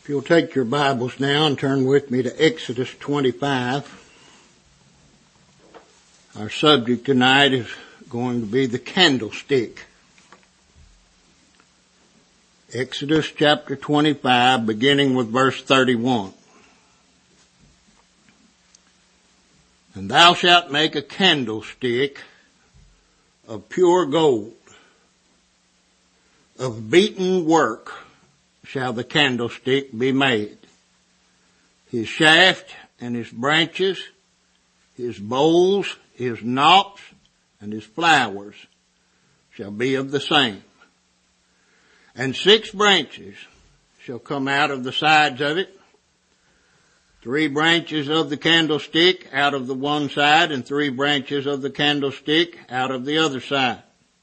If you'll take your Bibles now and turn with me to Exodus 25. Our subject tonight is going to be the candlestick. Exodus chapter 25, beginning with verse 31. And thou shalt make a candlestick of pure gold, of beaten work shall the candlestick be made. His shaft and his branches, his bowls, his knops, and his flowers shall be of the same. And 6 branches shall come out of the sides of it, 3 branches of the candlestick out of the one side, and 3 branches of the candlestick out of the other side.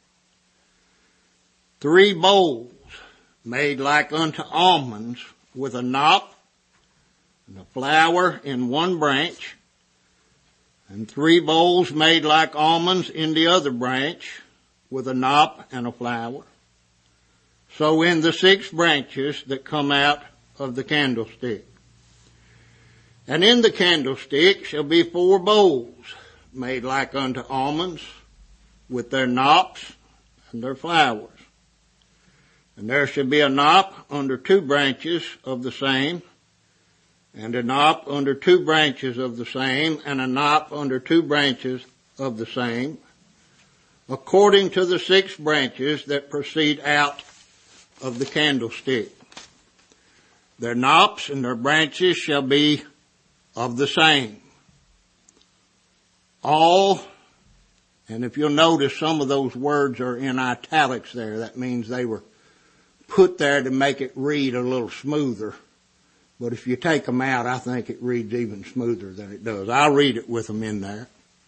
3 bowls made like unto almonds, with a knop and a flower in one branch, and 3 bowls made like almonds in the other branch, with a knop and a flower. So in the 6 branches that come out of the candlestick. And in the candlestick shall be 4 bowls made like unto almonds, with their knops and their flowers. And there shall be a knop under 2 branches of the same, and a knop under 2 branches of the same, and a knop under 2 branches of the same, according to the 6 branches that proceed out of the candlestick. Their knops and their branches shall be of the same. All, and if you'll notice, some of those words are in italics there. That means they were put there to make it read a little smoother. But if you take them out, I think it reads even smoother than it does. I'll read it with them in there.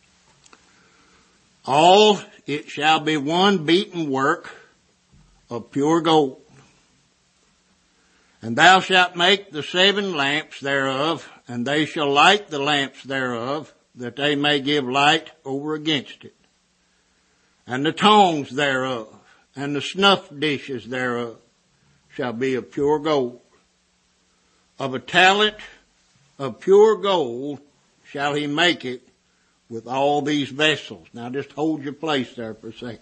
All it shall be one beaten work of pure gold. And thou shalt make the 7 lamps thereof, and they shall light the lamps thereof, that they may give light over against it. And the tongs thereof, and the snuff dishes thereof, shall be of pure gold. Of a talent of pure gold shall he make it with all these vessels. Now just hold your place there for a second.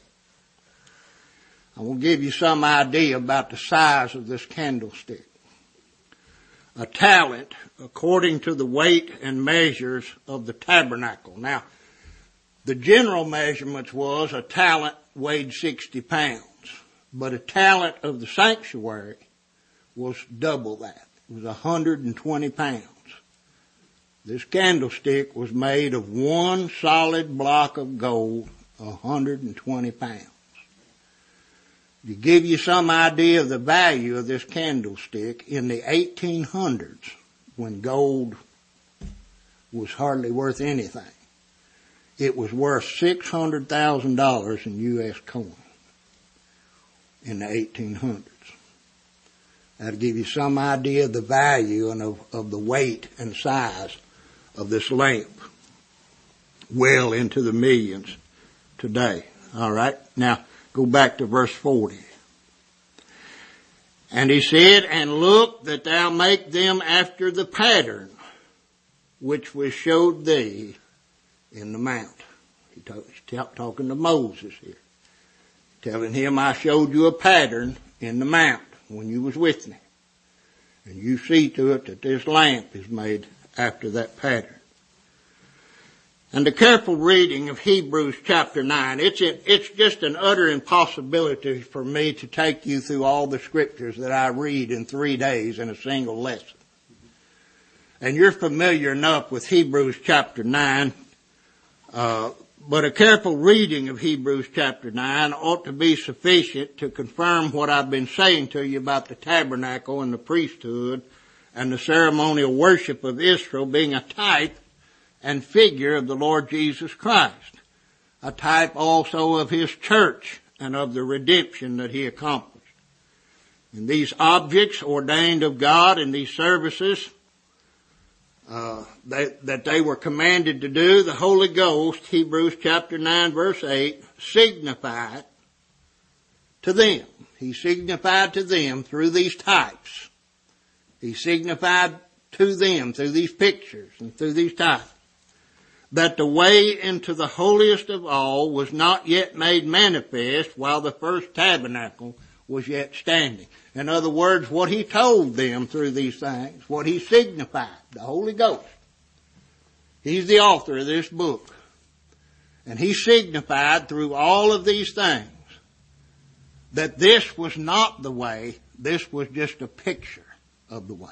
I will give you some idea about the size of this candlestick. A talent, according to the weight and measures of the tabernacle. Now, the general measurements was a talent weighed 60 pounds. But a talent of the sanctuary was double that. It was 120 pounds. This candlestick was made of one solid block of gold, 120 pounds. To give you some idea of the value of this candlestick, in the 1800s, when gold was hardly worth anything, it was worth $600,000 in U.S. coin in the 1800s. That'll give you some idea of the value and of the weight and size of this lamp. Well into the millions today. All right. Now, go back to verse 40. And he said, and look that thou make them after the pattern which was showed thee in the mount. He's talking to Moses here. Telling him, I showed you a pattern in the mount when you was with me. And you see to it that this lamp is made after that pattern. And the careful reading of Hebrews chapter 9, it's just an utter impossibility for me to take you through all the scriptures that I read in 3 days in a single lesson. And you're familiar enough with Hebrews chapter 9, but a careful reading of Hebrews chapter 9 ought to be sufficient to confirm what I've been saying to you about the tabernacle and the priesthood and the ceremonial worship of Israel being a type and figure of the Lord Jesus Christ, a type also of His church and of the redemption that He accomplished. And these objects ordained of God in these services that they were commanded to do, the Holy Ghost, Hebrews chapter 9 verse 8, signified to them. He signified to them through these types He signified to them through these pictures and through these types that the way into the holiest of all was not yet made manifest while the first tabernacle was yet standing. In other words, what he told them through these things, what he signified, the Holy Ghost. He's the author of this book. And he signified through all of these things that this was not the way, this was just a picture of the way.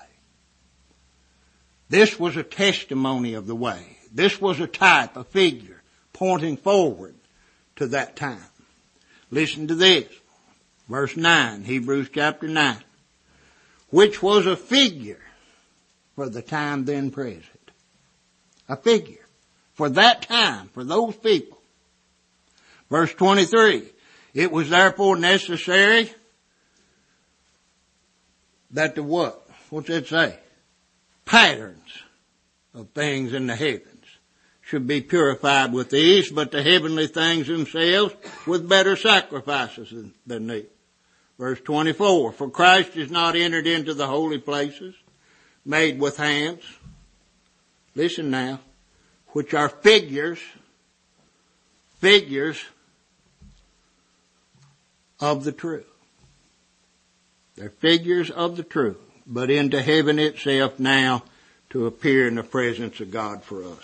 This was a testimony of the way. This was a type, a figure, pointing forward to that time. Listen to this. Verse 9, Hebrews chapter 9. Which was a figure for the time then present. A figure. For that time, for those people. Verse 23. It was therefore necessary that the what? What's that say? Patterns of things in the heavens should be purified with these, but the heavenly things themselves with better sacrifices than these. Verse 24, for Christ is not entered into the holy places made with hands. Listen now, which are figures of the true. They're figures of the true, but into heaven itself now to appear in the presence of God for us.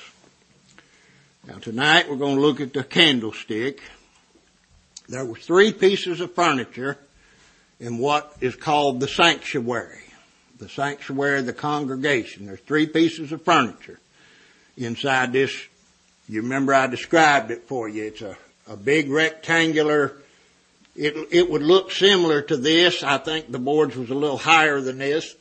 Now tonight we're going to look at the candlestick. There were 3 pieces of furniture in what is called the sanctuary. The sanctuary of the congregation. There's 3 pieces of furniture inside this. You remember I described it for you. It's a big rectangular. It would look similar to this. I think the boards was a little higher than this.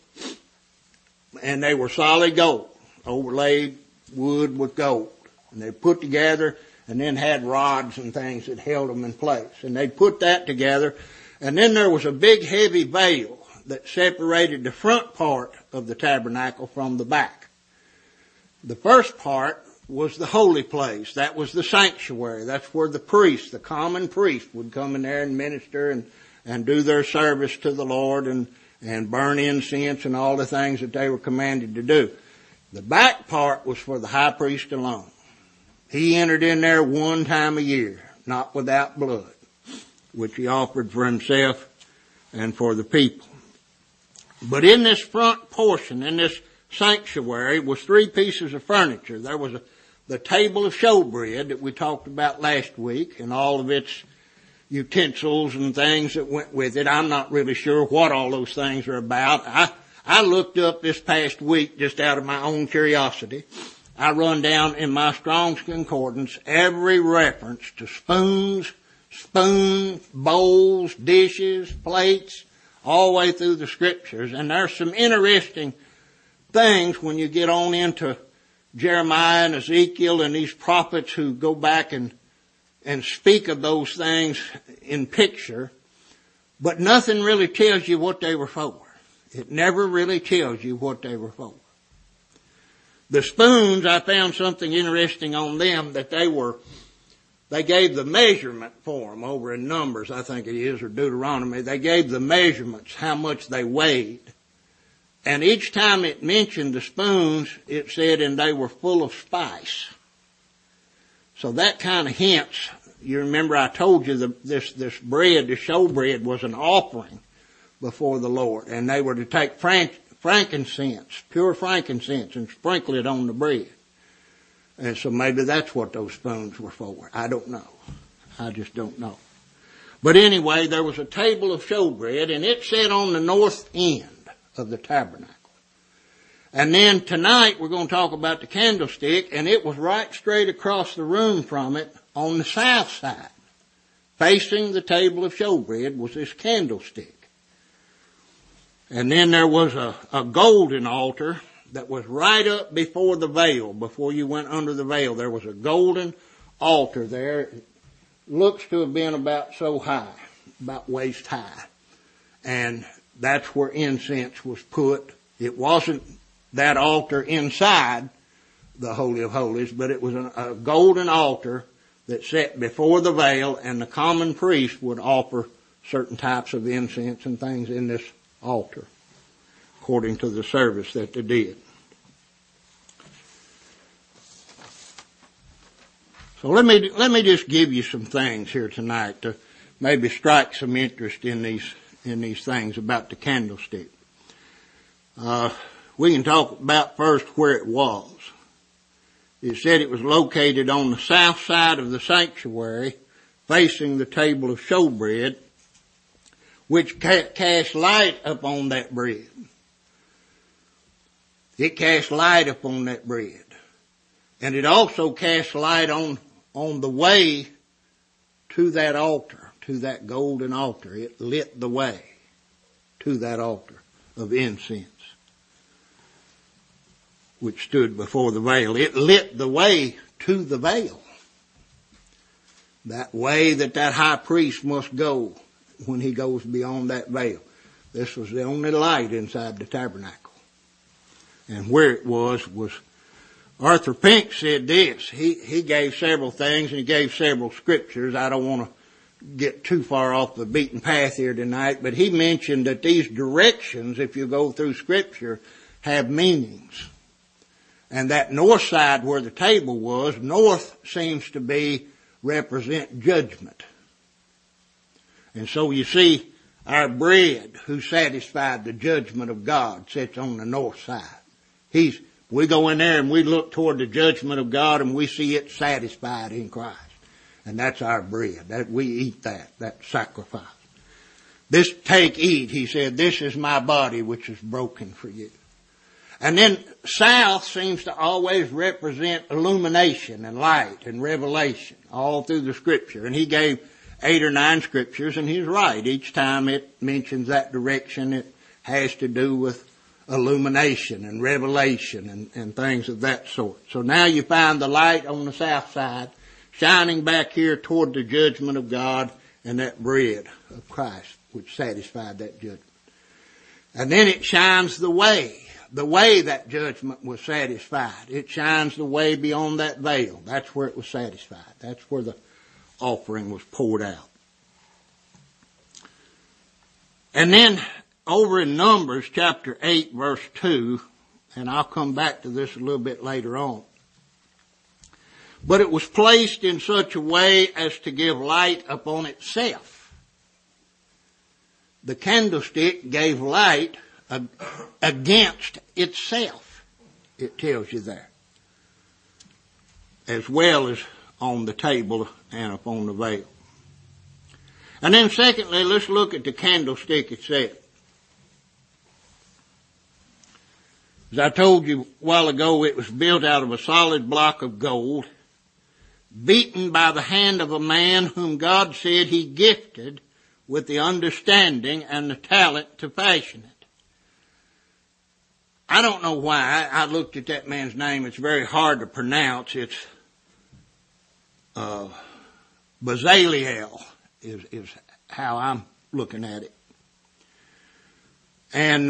And they were solid gold, overlaid wood with gold. And they put together and then had rods and things that held them in place. And they put that together. And then there was a big heavy veil that separated the front part of the tabernacle from the back. The first part was the holy place. That was the sanctuary. That's where the priest, the common priest, would come in there and minister and do their service to the Lord and burn incense and all the things that they were commanded to do. The back part was for the high priest alone. He entered in there one time a year, not without blood, which he offered for himself and for the people. But in this front portion, in this sanctuary, was 3 pieces of furniture. There was the table of showbread that we talked about last week and all of its utensils and things that went with it. I'm not really sure what all those things are about. I looked up this past week just out of my own curiosity. I run down in my Strong's Concordance every reference to spoons, bowls, dishes, plates, all the way through the scriptures. And there's some interesting things when you get on into Jeremiah and Ezekiel and these prophets who go back and speak of those things in picture, but nothing really tells you what they were for. It never really tells you what they were for. The spoons, I found something interesting on them that they gave the measurement for them over in Numbers, I think it is, or Deuteronomy. They gave the measurements, how much they weighed. And each time it mentioned the spoons, it said, and they were full of spice. So that kind of hints, you remember I told you this bread, the showbread, was an offering before the Lord. And they were to take frankincense, pure frankincense, and sprinkle it on the bread. And so maybe that's what those spoons were for. I don't know. I just don't know. But anyway, there was a table of showbread, and it sat on the north end of the tabernacle. And then tonight we're going to talk about the candlestick, and it was right straight across the room from it on the south side. Facing the table of showbread was this candlestick. And then there was a golden altar that was right up before the veil. Before you went under the veil, there was a golden altar there. It looks to have been about so high, about waist high. And that's where incense was put. It wasn't that altar inside the Holy of Holies, but it was a golden altar that sat before the veil, and the common priest would offer certain types of incense and things in this altar. Of according to the service that they did. So let me just give you some things here tonight to maybe strike some interest in these things about the candlestick. We can talk about first where it was. It said it was located on the south side of the sanctuary, facing the table of showbread, which cast light upon that bread. It cast light upon that bread. And it also cast light on the way to that altar, to that golden altar. It lit the way to that altar of incense, which stood before the veil. It lit the way to the veil. That way that high priest must go when he goes beyond that veil. This was the only light inside the tabernacle. And where it was Arthur Pink said this. He gave several things and he gave several scriptures. I don't want to get too far off the beaten path here tonight, but he mentioned that these directions, if you go through scripture, have meanings. And that north side where the table was, north seems to represent judgment. And so you see, our bread, who satisfied the judgment of God, sits on the north side. We go in there and we look toward the judgment of God and we see it satisfied in Christ. And that's our bread. We eat that sacrifice. This take, eat, he said, this is my body which is broken for you. And then south seems to always represent illumination and light and revelation all through the scripture. And he gave 8 or 9 scriptures, and he's right. Each time it mentions that direction, it has to do with illumination and revelation and things of that sort. So now you find the light on the south side shining back here toward the judgment of God and that bread of Christ which satisfied that judgment. And then it shines the way that judgment was satisfied. It shines the way beyond that veil. That's where it was satisfied. That's where the offering was poured out. And then over in Numbers chapter 8 verse 2, and I'll come back to this a little bit later on. But it was placed in such a way as to give light upon itself. The candlestick gave light against itself, it tells you there, as well as on the table and upon the veil. And then secondly, let's look at the candlestick itself. As I told you a while ago, it was built out of a solid block of gold, beaten by the hand of a man whom God said he gifted with the understanding and the talent to fashion it. I don't know why. I looked at that man's name. It's very hard to pronounce. It's Bezaleel is how I'm looking at it. And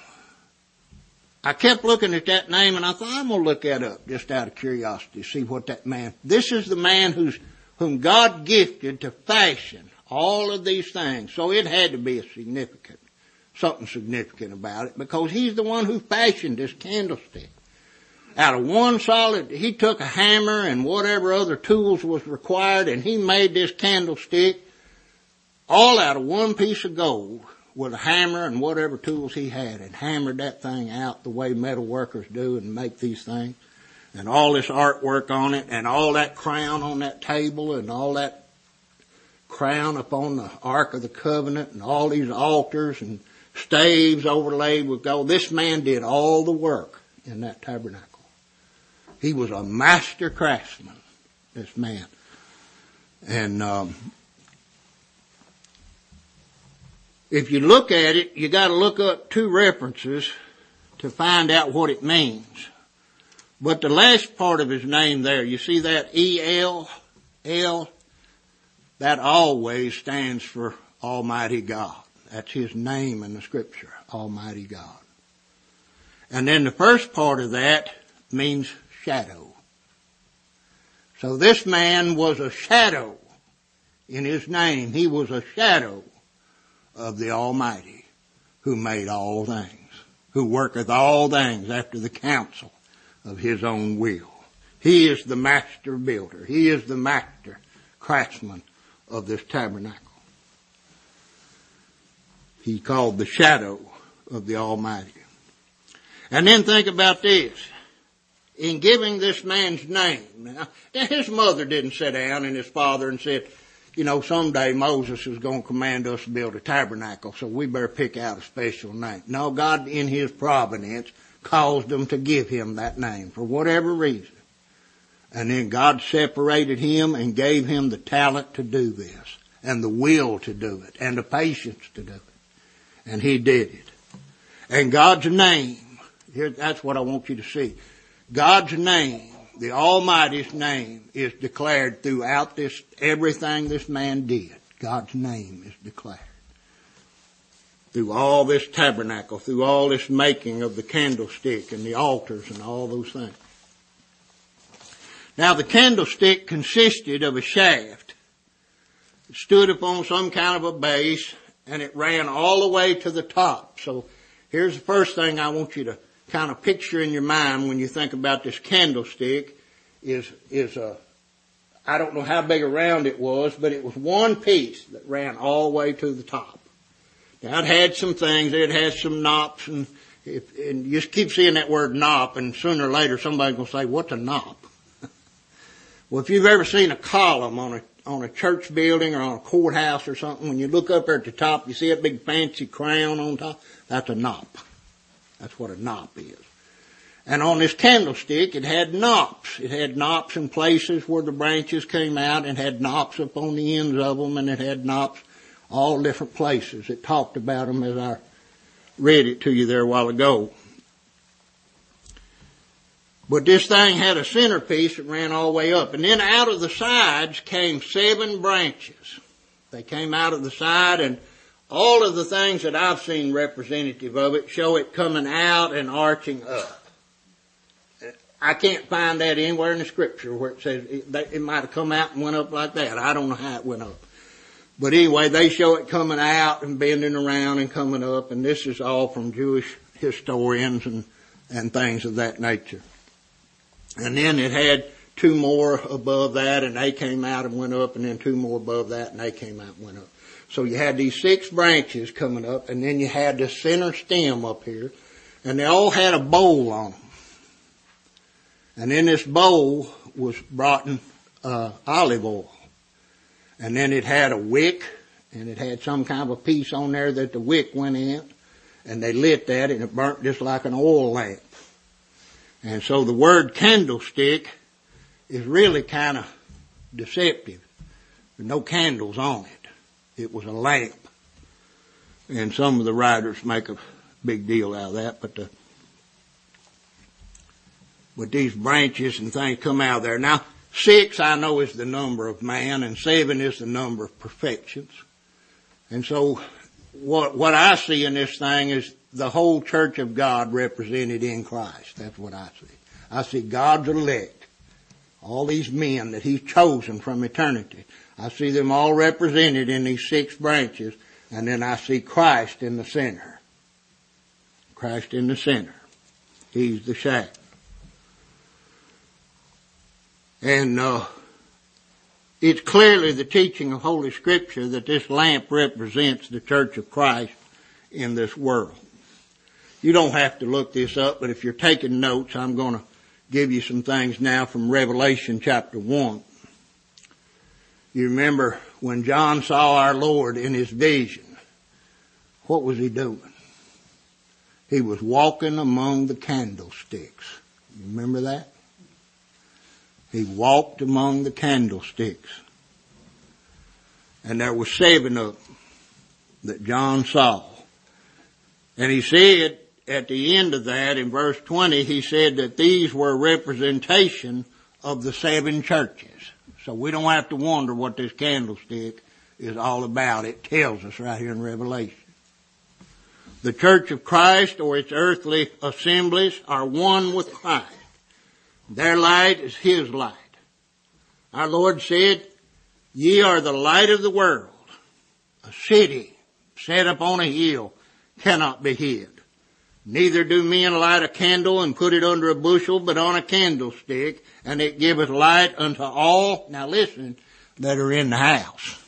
I kept looking at that name, and I thought, I'm going to look that up just out of curiosity, see what that man... This is the man whom God gifted to fashion all of these things. So it had to be something significant about it, because he's the one who fashioned this candlestick. Out of one solid, he took a hammer and whatever other tools was required, and he made this candlestick all out of one piece of gold with a hammer and whatever tools he had, and hammered that thing out the way metal workers do and make these things. And all this artwork on it, and all that crown on that table, and all that crown upon the Ark of the Covenant, and all these altars and staves overlaid with gold. This man did all the work in that tabernacle. He was a master craftsman, this man. And if you look at it, you got to look up 2 references to find out what it means. But the last part of his name there, you see that E-L, that always stands for Almighty God. That's his name in the scripture, Almighty God. And then the first part of that means shadow. So this man was a shadow in his name. He was a shadow of the Almighty who made all things, who worketh all things after the counsel of his own will. He is the master builder. He is the master craftsman of this tabernacle. He's called the shadow of the Almighty. And then think about this. In giving this man's name, now, his mother didn't sit down and his father and said, you know, someday Moses is going to command us to build a tabernacle, so we better pick out a special name. No, God in his providence caused them to give him that name for whatever reason. And then God separated him and gave him the talent to do this, and the will to do it, and the patience to do it. And he did it. And God's name, here, that's what I want you to see. God's name, the Almighty's name, is declared throughout this, everything this man did. God's name is declared. Through all this tabernacle, through all this making of the candlestick and the altars and all those things. Now the candlestick consisted of a shaft. It stood upon some kind of a base, and it ran all the way to the top. So here's the first thing I want you to kind of picture in your mind when you think about this candlestick is I don't know how big around it was, but it was one piece that ran all the way to the top. Now it had some things, it had some knops, and you just keep seeing that word knop, and sooner or later somebody's going to say, what's a knop? Well, if you've ever seen a column on a church building or on a courthouse or something, when you look up there at the top, you see a big fancy crown on top, that's a knop. That's what a knop is. And on this candlestick, it had knops. It had knops in places where the branches came out, and had knops up on the ends of them, and it had knops all different places. It talked about them as I read it to you there a while ago. But this thing had a centerpiece that ran all the way up. And then out of the sides came 7 branches. They came out of the side, and all of the things that I've seen representative of it show it coming out and arching up. I can't find that anywhere in the scripture where it says it might have come out and went up like that. I don't know how it went up. But anyway, they show it coming out and bending around and coming up, and this is all from Jewish historians and things of that nature. And then it had 2 more above that, and they came out and went up, and then 2 more above that, and they came out and went up. So you had these 6 branches coming up, and then you had the center stem up here, and they all had a bowl on them. And in this bowl was brought in olive oil. And then it had a wick, and it had some kind of a piece on there that the wick went in, and they lit that, and it burnt just like an oil lamp. And so the word candlestick is really kind of deceptive. There's no candles on it. It was a lamp. And some of the writers make a big deal out of that, but these branches and things come out of there. Now, 6 I know is the number of man, and 7 is the number of perfections. And so what I see in this thing is the whole church of God represented in Christ. That's what I see. I see God's elect, all these men that He's chosen from eternity. I see them all represented in these 6 branches, and then I see Christ in the center. Christ in the center. He's the shadow. And it's clearly the teaching of Holy Scripture that this lamp represents the church of Christ in this world. You don't have to look this up, but if you're taking notes, I'm going to give you some things now from Revelation chapter 1. You remember when John saw our Lord in his vision, what was he doing? He was walking among the candlesticks. You remember that? He walked among the candlesticks. And there were 7 of them that John saw. And he said at the end of that, in verse 20, he said that these were a representation of the 7 churches. So we don't have to wonder what this candlestick is all about. It tells us right here in Revelation. The church of Christ, or its earthly assemblies, are one with Christ. Their light is His light. Our Lord said, "Ye are the light of the world. A city set up on a hill cannot be hid. Neither do men light a candle and put it under a bushel, but on a candlestick, and it giveth light unto all, now listen, that are in the house.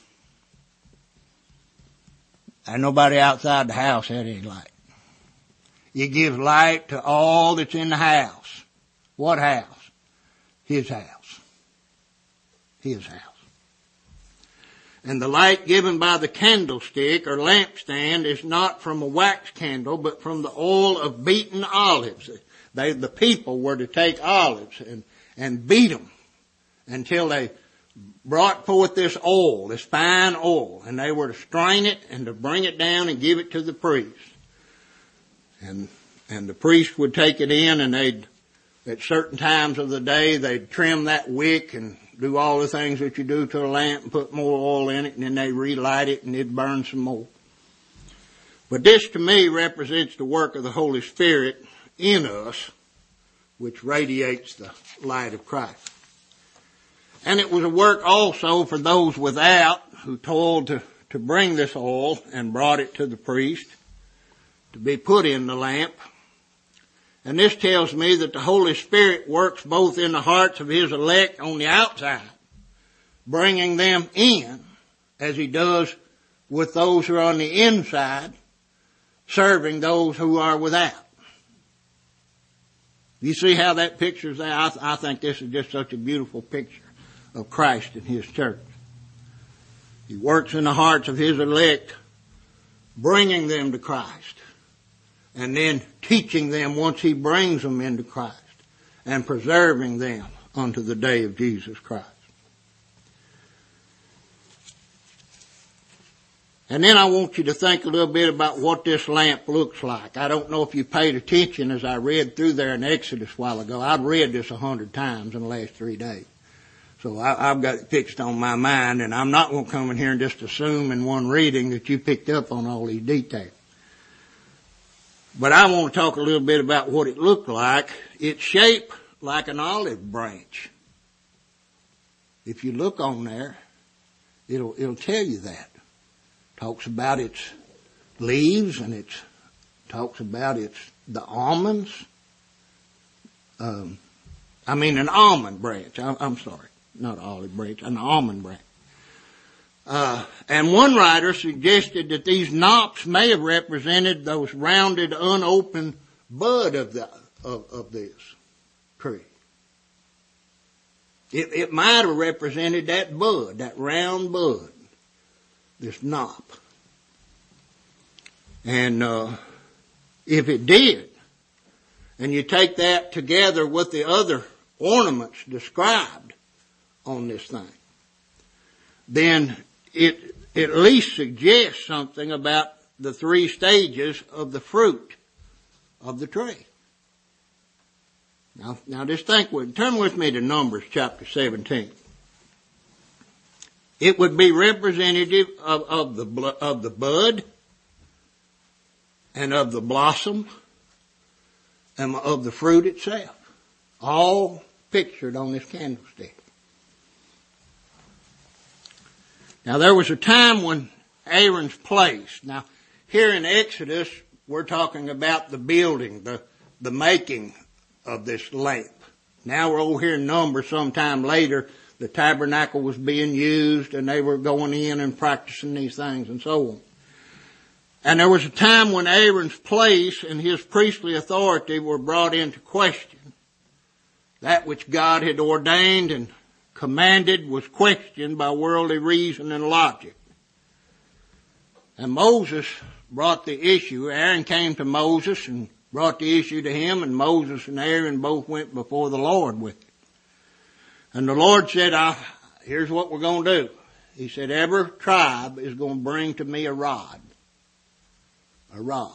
And nobody outside the house had any light. It gives light to all that's in the house. What house? His house. His house. And the light given by the candlestick or lampstand is not from a wax candle, but from the oil of beaten olives. The people were to take olives and beat them until they brought forth this oil, this fine oil, and they were to strain it and to bring it down and give it to the priest. And the priest would take it in, and at certain times of the day, they'd trim that wick and do all the things that you do to a lamp and put more oil in it, and then they relight it and it'd burn some more. But this to me represents the work of the Holy Spirit in us, which radiates the light of Christ. And it was a work also for those without who toiled to bring this oil and brought it to the priest to be put in the lamp. And this tells me that the Holy Spirit works both in the hearts of His elect on the outside, bringing them in, as He does with those who are on the inside, serving those who are without. You see how that pictures that? I think this is just such a beautiful picture of Christ and His church. He works in the hearts of His elect, bringing them to Christ, and then teaching them once He brings them into Christ, and preserving them unto the day of Jesus Christ. And then I want you to think a little bit about what this lamp looks like. I don't know if you paid attention as I read through there in Exodus a while ago. I've read this 100 times in the last 3 days. So I've got it fixed on my mind, and I'm not going to come in here and just assume in one reading that you picked up on all these details. But I want to talk a little bit about what it looked like. It's shaped like an olive branch. If you look on there, it'll tell you that. Talks about its leaves, and it talks about the almonds. An almond branch. I'm sorry, not olive branch, an almond branch. And one writer suggested that these knops may have represented those rounded, unopened bud of this tree. It might have represented that bud, that round bud, this knop. And if it did, and you take that together with the other ornaments described on this thing, then it at least suggests something about the 3 stages of the fruit of the tree. Now just turn with me to Numbers chapter 17. It would be representative of the bud and of the blossom and of the fruit itself, all pictured on this candlestick. Now there was a time when Aaron's place. Now here in Exodus, we're talking about the building, the making of this lamp. Now we're over here in Numbers sometime later. The tabernacle was being used, and they were going in and practicing these things and so on. And there was a time when Aaron's place and his priestly authority were brought into question. That which God had ordained and commanded was questioned by worldly reason and logic. And Moses brought the issue. Aaron came to Moses and brought the issue to him, and Moses and Aaron both went before the Lord with it. And the Lord said, here's what we're going to do. He said, every tribe is going to bring to me a rod. A rod.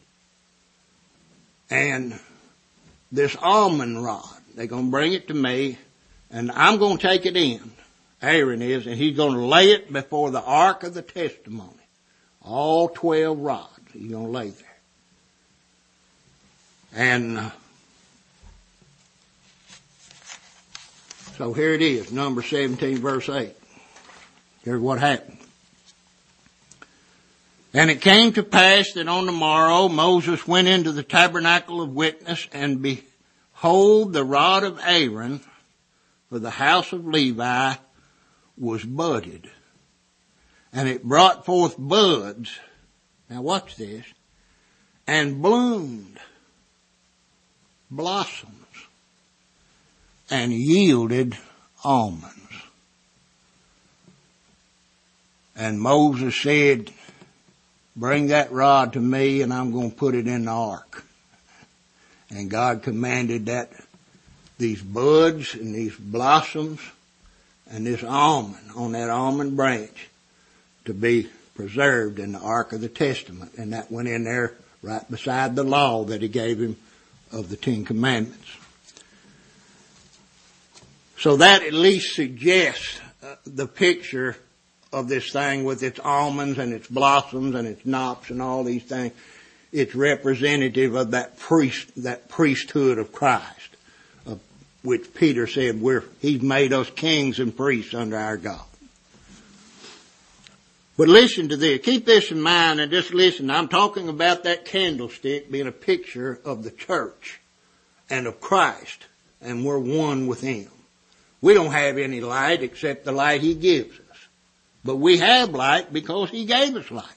And this almond rod, they're going to bring it to me, and I'm going to take it in. Aaron is, and he's going to lay it before the ark of the testimony. All 12 rods he's going to lay there. And so here it is, Numbers 17, verse 8. Here's what happened. And it came to pass that on the morrow Moses went into the tabernacle of witness, and behold, the rod of Aaron for the house of Levi was budded. And it brought forth buds. Now watch this. And bloomed, blossoms, and yielded almonds. And Moses said, bring that rod to me and I'm going to put it in the ark. And God commanded that these buds and these blossoms and this almond on that almond branch to be preserved in the Ark of the Testament. And that went in there right beside the law that he gave him of the Ten Commandments. So that at least suggests the picture of this thing with its almonds and its blossoms and its knops and all these things. It's representative of that priesthood of Christ, of which Peter said He's made us kings and priests under our God. But listen to this. Keep this in mind and just listen. I'm talking about that candlestick being a picture of the church and of Christ, and we're one with Him. We don't have any light except the light He gives us. But we have light because He gave us light.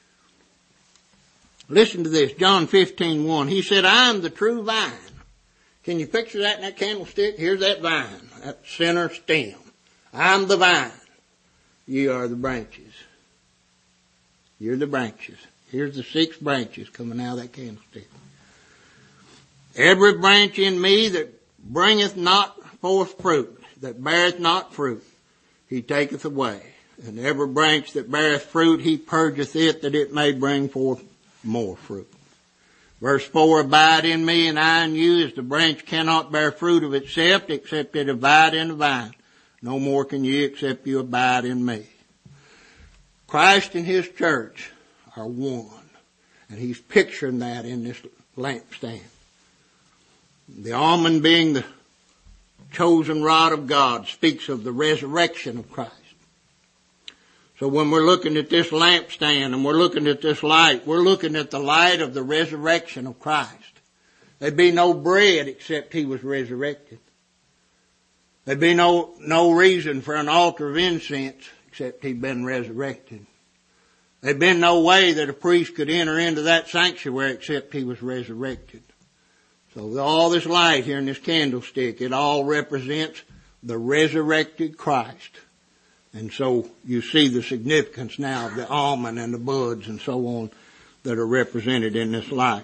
Listen to this. John 15:1. He said, I am the true vine. Can you picture that in that candlestick? Here's that vine, that center stem. I'm the vine. You are the branches. You're the branches. Here's the 6 branches coming out of that candlestick. Every branch in me that bringeth not forth fruit, that beareth not fruit, He taketh away. And every branch that beareth fruit, He purgeth it, that it may bring forth more fruit. Verse 4, abide in me and I in you, as the branch cannot bear fruit of itself, except it abide in the vine. No more can you except you abide in me. Christ and His church are one. And He's picturing that in this lampstand. The almond being the chosen rod of God speaks of the resurrection of Christ. So when we're looking at this lampstand and we're looking at this light, we're looking at the light of the resurrection of Christ. There'd be no bread except He was resurrected. There'd be no reason for an altar of incense except He'd been resurrected. There'd been no way that a priest could enter into that sanctuary except He was resurrected. So all this light here in this candlestick, it all represents the resurrected Christ. And so you see the significance now of the almond and the buds and so on that are represented in this light.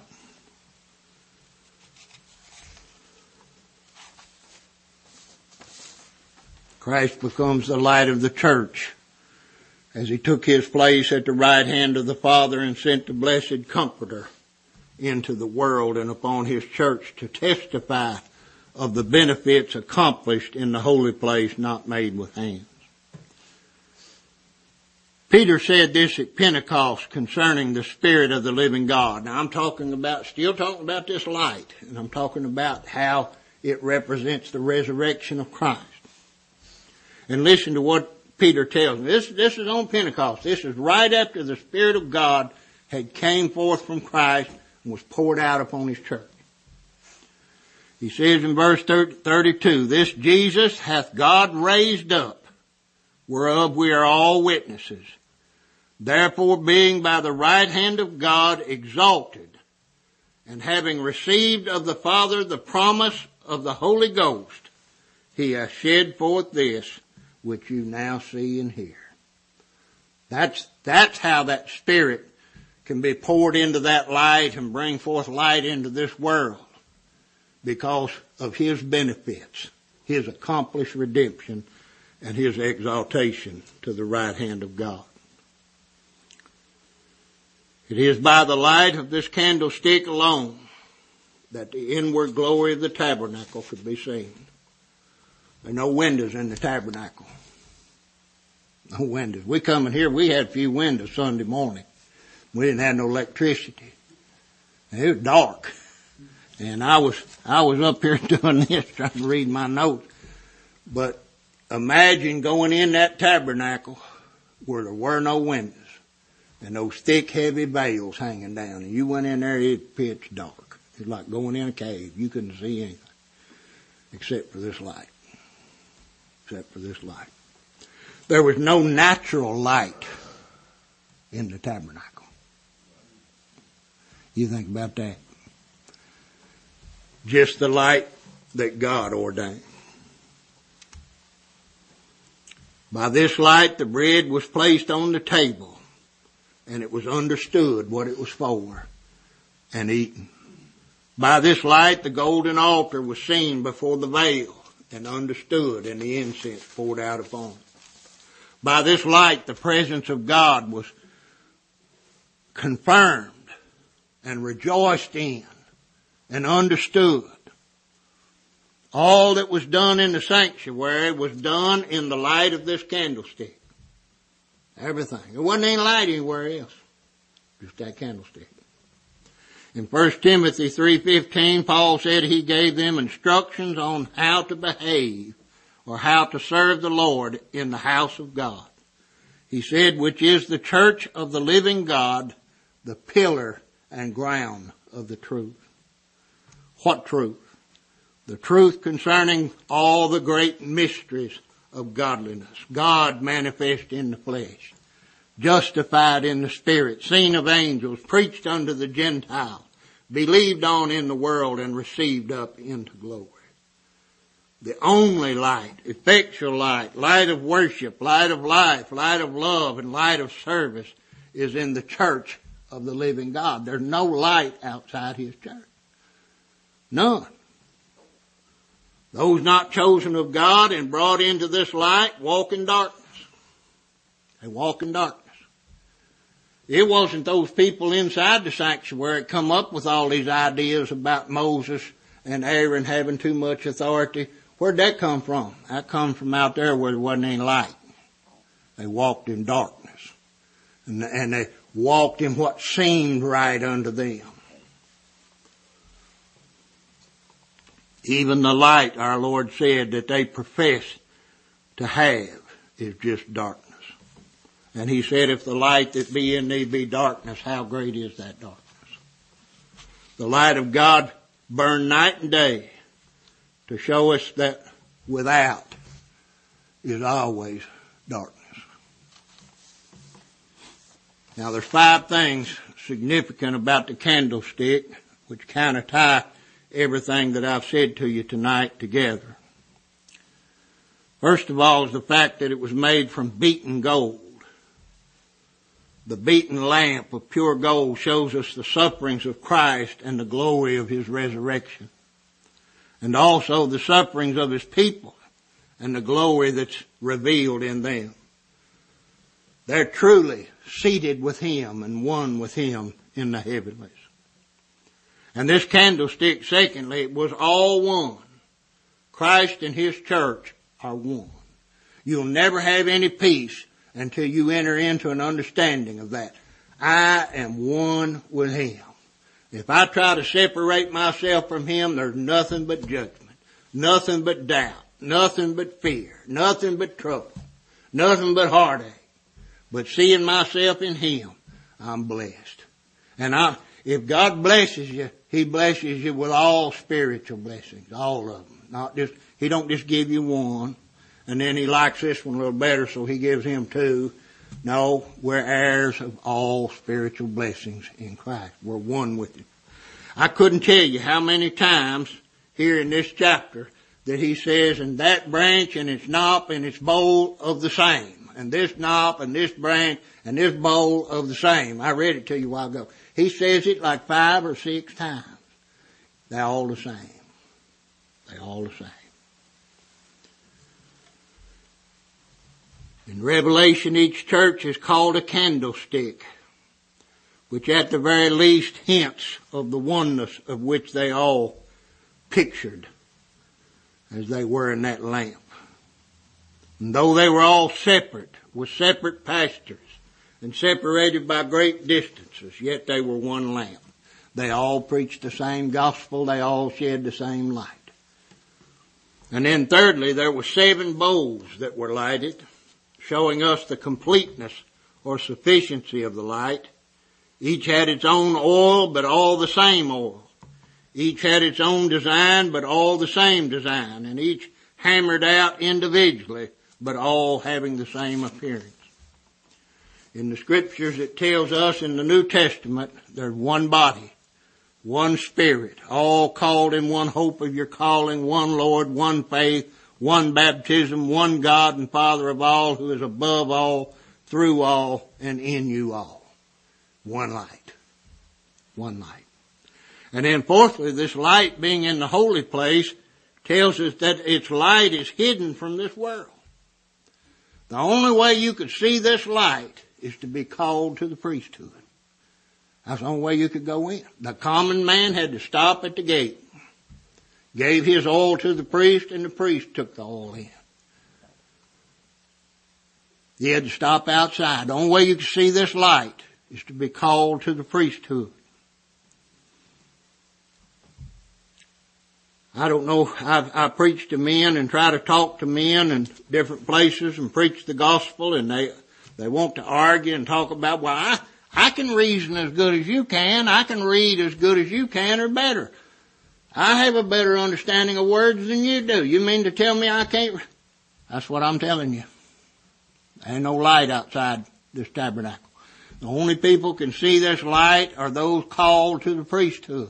Christ becomes the light of the church as He took His place at the right hand of the Father and sent the blessed Comforter into the world and upon His church to testify of the benefits accomplished in the holy place not made with hands. Peter said this at Pentecost concerning the Spirit of the living God. Now I'm still talking about this light, and I'm talking about how it represents the resurrection of Christ. And listen to what Peter tells me. This is on Pentecost. This is right after the Spirit of God had came forth from Christ and was poured out upon His church. He says in verse 32, this Jesus hath God raised up, whereof we are all witnesses. Therefore, being by the right hand of God exalted, and having received of the Father the promise of the Holy Ghost, He hath shed forth this, which you now see and hear. That's how that Spirit can be poured into that light and bring forth light into this world, because of His benefits, His accomplished redemption, and His exaltation to the right hand of God. It is by the light of this candlestick alone that the inward glory of the tabernacle could be seen. There are no windows in the tabernacle. No windows. We come in here, we had a few windows Sunday morning. We didn't have no electricity. And it was dark. And I was up here doing this, trying to read my notes. But imagine going in that tabernacle where there were no windows. and those thick, heavy veils hanging down. And you went in there, it's pitch dark. It's like going in a cave. You couldn't see anything except for this light. Except for this light. There was no natural light in the tabernacle. You think about that. Just the light that God ordained. By this light, the bread was placed on the table, and it was understood what it was for, and eaten. By this light, the golden altar was seen before the veil, and understood, and the incense poured out upon it. By this light, the presence of God was confirmed, and rejoiced in, and understood. All that was done in the sanctuary was done in the light of this candlestick. Everything. There wasn't any light anywhere else. Just that candlestick. In 1 Timothy 3:15, Paul said he gave them instructions on how to behave or how to serve the Lord in the house of God. He said, which is the church of the living God, the pillar and ground of the truth. What truth? The truth concerning all the great mysteries of godliness. God manifest in the flesh, justified in the spirit, seen of angels, preached unto the Gentiles, believed on in the world, and received up into glory. The only light, effectual light, light of worship, light of life, light of love, and light of service is in the church of the living God. There's no light outside His church. None. Those not chosen of God and brought into this light walk in darkness. They walk in darkness. It wasn't those people inside the sanctuary that come up with all these ideas about Moses and Aaron having too much authority. Where'd that come from? That comes from out there where there wasn't any light. They walked in darkness. And they walked in what seemed right unto them. Even the light, our Lord said, that they profess to have is just darkness. And He said, if the light that be in thee be darkness, how great is that darkness? The light of God burned night and day to show us that without is always darkness. Now there's 5 things significant about the candlestick which kind of tie everything that I've said to you tonight together. First of all is the fact that it was made from beaten gold. The beaten lamp of pure gold shows us the sufferings of Christ and the glory of His resurrection. And also the sufferings of His people and the glory that's revealed in them. They're truly seated with Him and one with Him in the heavenlies. And this candlestick, secondly, it was all one. Christ and His church are one. You'll never have any peace until you enter into an understanding of that. I am one with Him. If I try to separate myself from Him, there's nothing but judgment, nothing but doubt, nothing but fear, nothing but trouble, nothing but heartache. But seeing myself in Him, I'm blessed. And if God blesses you, He blesses you with all spiritual blessings, all of them. Not just, He don't just give you one, and then He likes this one a little better, so He gives him 2. No, we're heirs of all spiritual blessings in Christ. We're one with Him. I couldn't tell you how many times here in this chapter that He says, and that branch and its knop and its bowl of the same, and this knop and this branch and this bowl of the same. I read it to you a while ago. He says it like 5 or 6 times. They're all the same. They're all the same. In Revelation, each church is called a candlestick, which at the very least hints of the oneness of which they all pictured as they were in that lamp. And though they were all separate, with separate pastors, and separated by great distances, yet they were one lamp. They all preached the same gospel. They all shed the same light. And then thirdly, there were 7 bowls that were lighted, showing us the completeness or sufficiency of the light. Each had its own oil, but all the same oil. Each had its own design, but all the same design. And each hammered out individually, but all having the same appearance. In the scriptures it tells us in the New Testament there's one body, one Spirit, all called in one hope of your calling, one Lord, one faith, one baptism, one God and Father of all, who is above all, through all, and in you all. One light. One light. And then fourthly, this light being in the holy place tells us that its light is hidden from this world. The only way you could see this light is to be called to the priesthood. That's the only way you could go in. The common man had to stop at the gate, gave his oil to the priest, and the priest took the oil in. He had to stop outside. The only way you could see this light is to be called to the priesthood. I don't know, I preach to men and try to talk to men in different places and preach the gospel, and they want to argue and talk about, well, I can reason as good as you can. I can read as good as you can or better. I have a better understanding of words than you do. You mean to tell me I can't? That's what I'm telling you. There ain't no light outside this tabernacle. The only people can see this light are those called to the priesthood.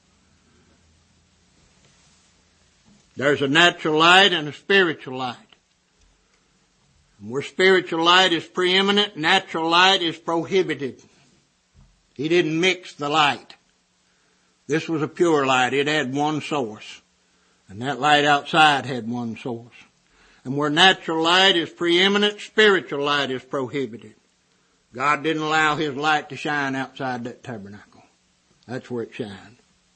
There's a natural light and a spiritual light. Where spiritual light is preeminent, natural light is prohibited. He didn't mix the light. This was a pure light. It had one source. And that light outside had one source. And where natural light is preeminent, spiritual light is prohibited. God didn't allow His light to shine outside that tabernacle. That's where it shined.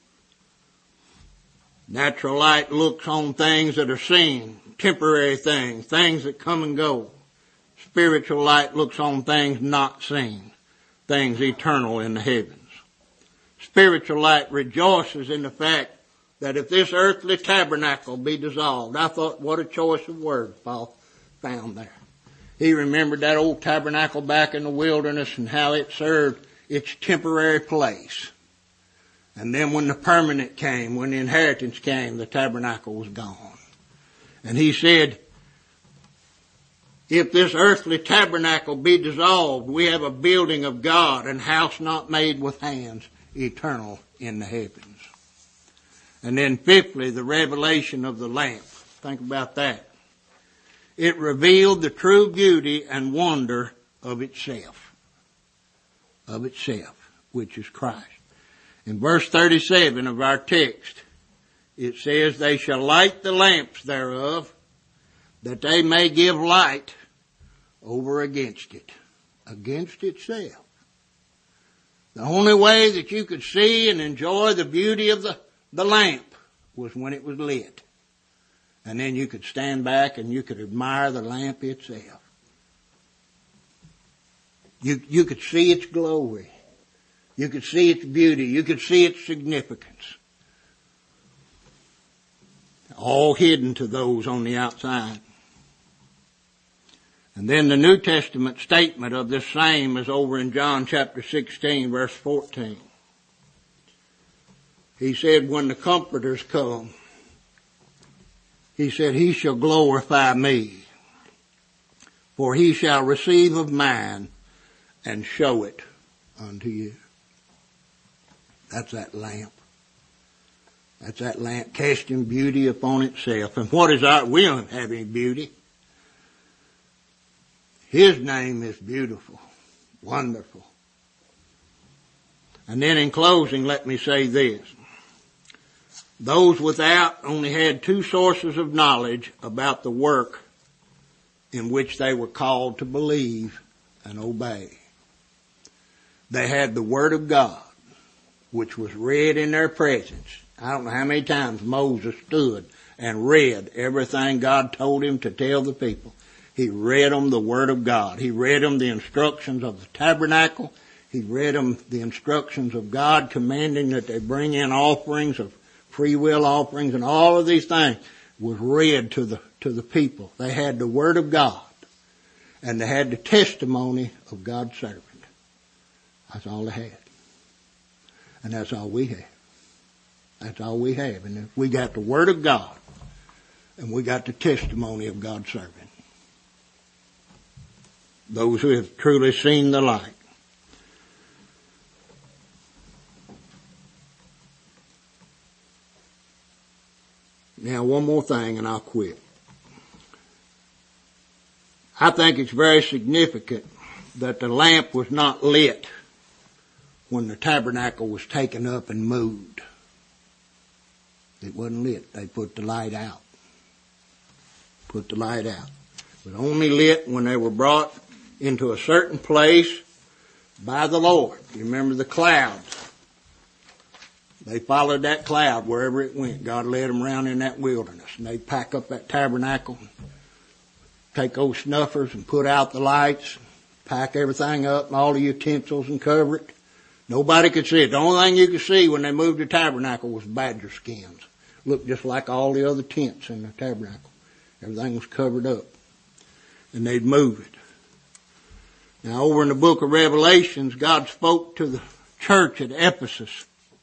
Natural light looks on things that are seen, temporary things, things that come and go. Spiritual light looks on things not seen, things eternal in the heavens. Spiritual light rejoices in the fact that if this earthly tabernacle be dissolved, I thought what a choice of words Paul found there. He remembered that old tabernacle back in the wilderness and how it served its temporary place. And then when the permanent came, when the inheritance came, the tabernacle was gone. And he said, if this earthly tabernacle be dissolved, we have a building of God, and house not made with hands, eternal in the heavens. And then fifthly, the revelation of the lamp. Think about that. It revealed the true beauty and wonder of itself, which is Christ. In verse 37 of our text, it says, they shall light the lamps thereof, that they may give light over against it, against itself. The only way that you could see and enjoy the beauty of the lamp was when it was lit. And then you could stand back and you could admire the lamp itself. You could see its glory. You could see its beauty. You could see its significance. All hidden to those on the outside. And then the New Testament statement of this same is over in John chapter 16, verse 14. He said, when the comforters come, he said, he shall glorify me, for he shall receive of mine and show it unto you. That's that lamp. That's that lamp casting beauty upon itself. And what is our, we don't have any beauty. His name is beautiful, wonderful. And then in closing, let me say this. Those without only had two sources of knowledge about the work in which they were called to believe and obey. They had the Word of God, which was read in their presence. I don't know how many times Moses stood and read everything God told him to tell the people. He read them the Word of God. He read them the instructions of the tabernacle. He read them the instructions of God commanding that they bring in offerings of free will offerings, and all of these things was read to the people. They had the Word of God. And they had the testimony of God's servant. That's all they had. And that's all we have. That's all we have. And if we got the Word of God, and we got the testimony of God's servant. Those who have truly seen the light. Now, one more thing and I'll quit. I think it's very significant that the lamp was not lit when the tabernacle was taken up and moved. It wasn't lit. They put the light out. Put the light out. It was only lit when they were brought into a certain place by the Lord. You remember the clouds. They followed that cloud wherever it went. God led them around in that wilderness. And they'd pack up that tabernacle, take those snuffers and put out the lights, pack everything up and all the utensils and cover it. Nobody could see it. The only thing you could see when they moved the tabernacle was badger skins. Looked just like all the other tents in the tabernacle. Everything was covered up. And they'd move it. Now over in the book of Revelations, God spoke to the church at Ephesus.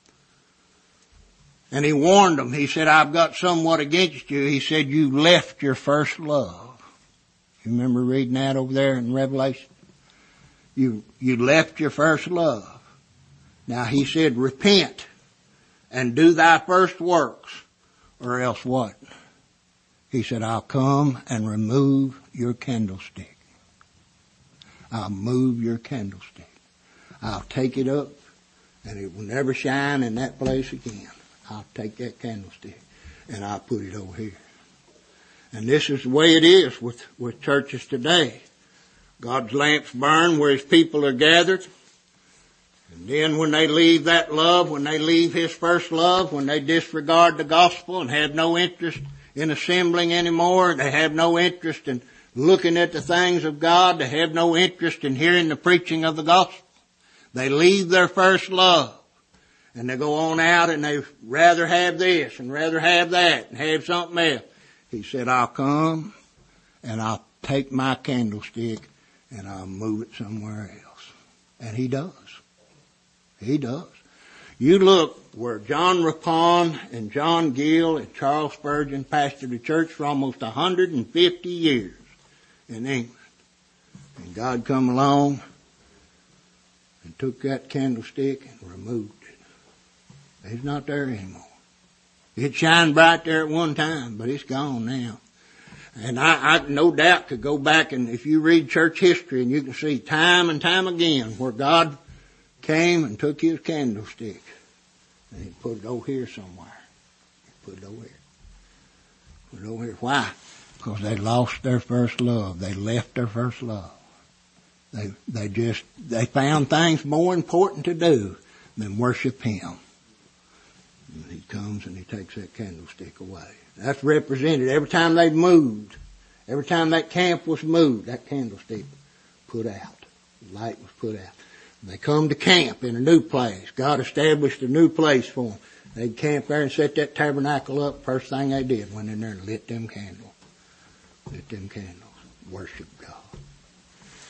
And He warned them. He said, I've got somewhat against you. He said, you left your first love. You remember reading that over there in Revelation? You left your first love. Now He said, repent and do thy first works, or else what? He said, I'll come and remove your candlestick. I'll move your candlestick. I'll take it up and it will never shine in that place again. I'll take that candlestick and I'll put it over here. And this is the way it is with churches today. God's lamps burn where His people are gathered. And then when they leave that love, when they leave His first love, when they disregard the gospel and have no interest in assembling anymore, they have no interest in looking at the things of God, they have no interest in hearing the preaching of the gospel. They leave their first love. And they go on out and they rather have this and rather have that and have something else. He said, I'll come and I'll take my candlestick and I'll move it somewhere else. And He does. He does. You look where John Rapon and John Gill and Charles Spurgeon pastored the church for almost 150 years in England. And God come along and took that candlestick and removed it. It's not there anymore. It shined bright there at one time, but it's gone now. And I no doubt could go back, and if you read church history, and you can see time and time again where God came and took His candlestick and He put it over here somewhere. He put it over here. Put it over here. Why? Because they lost their first love. They left their first love. They found things more important to do than worship Him. And He comes and He takes that candlestick away. That's represented every time they moved. Every time that camp was moved, that candlestick put out. The light was put out. And they come to camp in a new place. God established a new place for them. They'd camp there and set that tabernacle up. First thing they did, went in there and lit them candles. Lit them candles. Worship God.